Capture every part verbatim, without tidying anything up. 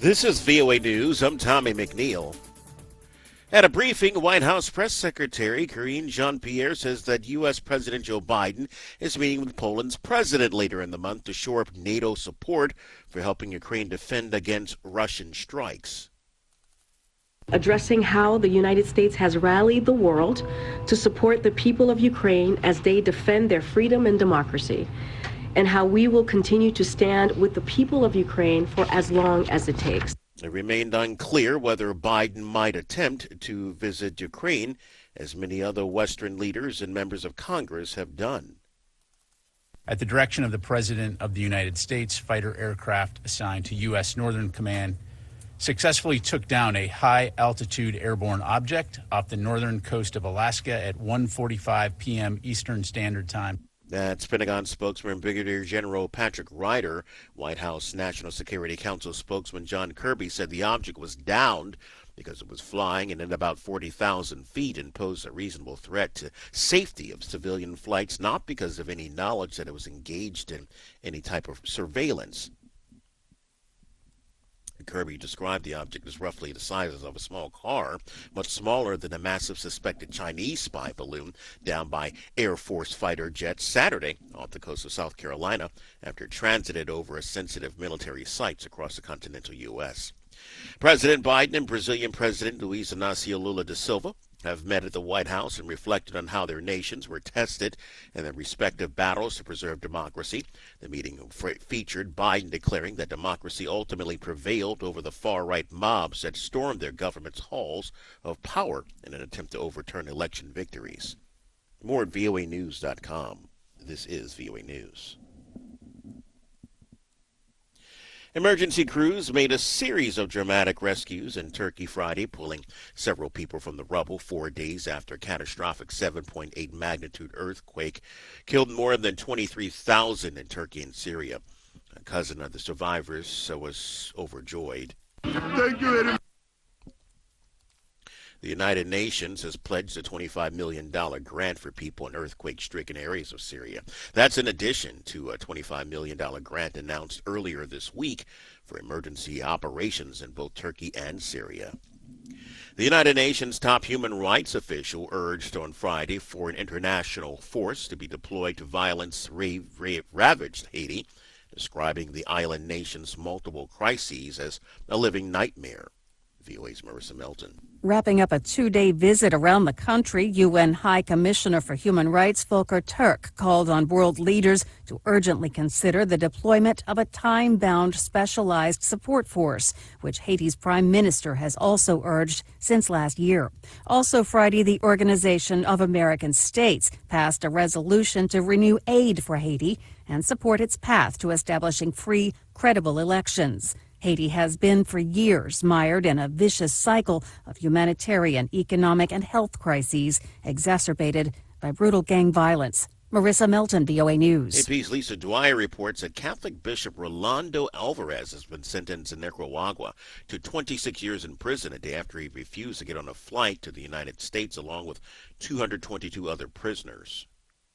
This is V O A News. I'm Tommy McNeil. At a briefing, White House Press Secretary Karine Jean-Pierre says that U S. President Joe Biden is meeting with Poland's president later in the month to shore up NATO support for helping Ukraine defend against Russian strikes. Addressing how the United States has rallied the world to support the people of Ukraine as they defend their freedom and democracy, and how we will continue to stand with the people of Ukraine for as long as it takes. It remained unclear whether Biden might attempt to visit Ukraine, as many other Western leaders and members of Congress have done. At the direction of the President of the United States, fighter aircraft assigned to U S. Northern Command successfully took down a high-altitude airborne object off the northern coast of Alaska at one forty-five p.m. Eastern Standard Time. That's Pentagon spokesman Brigadier General Patrick Ryder. White House National Security Council spokesman John Kirby said the object was downed because it was flying and at about forty thousand feet and posed a reasonable threat to safety of civilian flights, not because of any knowledge that it was engaged in any type of surveillance. Kirby described the object as roughly the size of a small car, much smaller than a massive suspected Chinese spy balloon down by Air Force fighter jets Saturday off the coast of South Carolina after it transited over a sensitive military sites across the continental U S. President Biden and Brazilian President Luiz Inácio Lula da Silva have met at the White House and reflected on how their nations were tested in their respective battles to preserve democracy. The meeting featured Biden declaring that democracy ultimately prevailed over the far-right mobs that stormed their government's halls of power in an attempt to overturn election victories. More at V O A news dot com. This is V O A News. Emergency crews made a series of dramatic rescues in Turkey Friday, pulling several people from the rubble four days after a catastrophic seven point eight magnitude earthquake killed more than twenty-three thousand in Turkey and Syria. A cousin of the survivors was overjoyed. Thank you very much. The United Nations has pledged a twenty-five million dollars grant for people in earthquake-stricken areas of Syria. That's in addition to a twenty-five million dollars grant announced earlier this week for emergency operations in both Turkey and Syria. The United Nations top human rights official urged on Friday for an international force to be deployed to violence-ravaged Haiti, describing the island nation's multiple crises as a living nightmare. V O A's Marissa Melton. Wrapping up a two-day visit around the country, U N High Commissioner for Human Rights Volker Turk called on world leaders to urgently consider the deployment of a time-bound specialized support force, which Haiti's prime minister has also urged since last year. Also Friday, the Organization of American States passed a resolution to renew aid for Haiti and support its path to establishing free, credible elections. Haiti has been for years mired in a vicious cycle of humanitarian, economic, and health crises exacerbated by brutal gang violence. Marissa Melton, V O A News. A P's Lisa Dwyer reports that Catholic Bishop Rolando Alvarez has been sentenced in Nicaragua to twenty-six years in prison a day after he refused to get on a flight to the United States along with two hundred twenty-two other prisoners.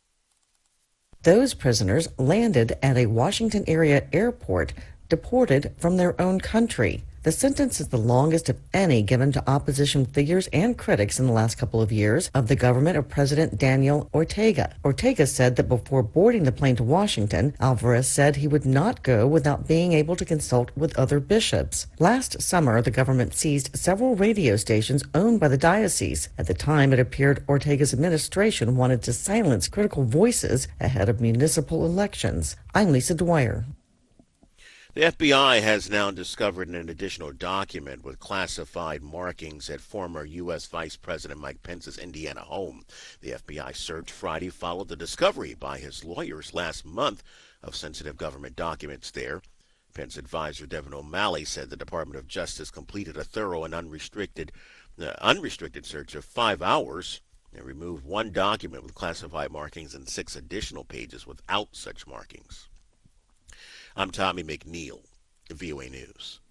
Those prisoners landed at a Washington area airport, deported from their own country. The sentence is the longest of any given to opposition figures and critics in the last couple of years of the government of President Daniel Ortega. Ortega said that before boarding the plane to Washington, Alvarez said he would not go without being able to consult with other bishops. Last summer, the government seized several radio stations owned by the diocese. At the time, it appeared Ortega's administration wanted to silence critical voices ahead of municipal elections. I'm Lisa Dwyer. The F B I has now discovered an additional document with classified markings at former U S. Vice President Mike Pence's Indiana home. The F B I search Friday followed the discovery by his lawyers last month of sensitive government documents there. Pence advisor Devin O'Malley said the Department of Justice completed a thorough and unrestricted, uh, unrestricted search of five hours and removed one document with classified markings and six additional pages without such markings. I'm Tommy McNeil, V O A News.